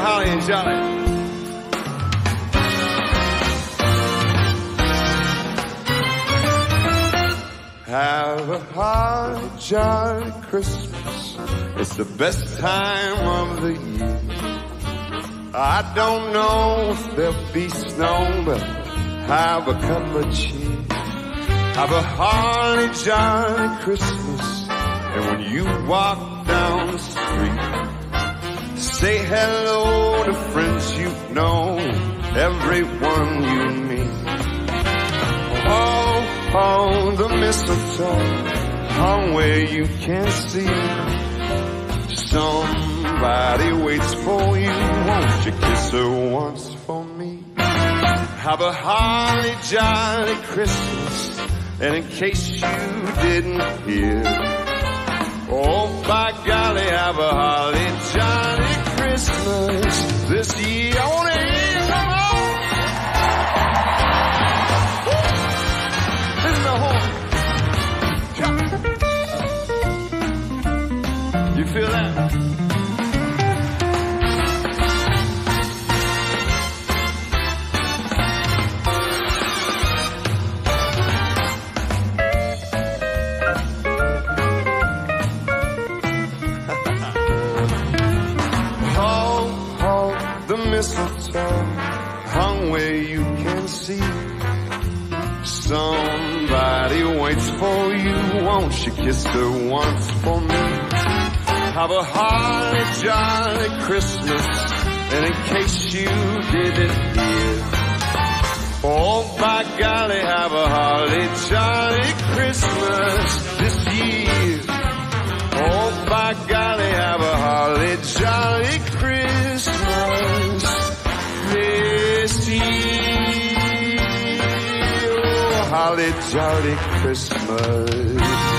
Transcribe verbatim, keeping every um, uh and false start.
holly and jolly. Have a holly jolly Christmas. It's the best time of the year. I don't know if there'll be snow, but have a cup of cheer. Have a holly jolly Christmas. And when you walk down the street, say hello to friends you know, everyone you meet. Oh, oh, the mistletoe hung where you can't see. Somebody waits for you, won't you kiss her once for me? Have a holly jolly Christmas, and in case you didn't hear, oh by golly, have a holly jolly Christmas this year. I wanna hear some more. Listen to the horn. You feel that? Mistletoe hung where you can see. Somebody waits for you, won't you kiss her once for me? Have a holly jolly Christmas, and in case you didn't hear, oh by golly, have a holly jolly Christmas this year. Oh by golly, have a holly jolly Christmas this year. Oh, holly jolly Christmas.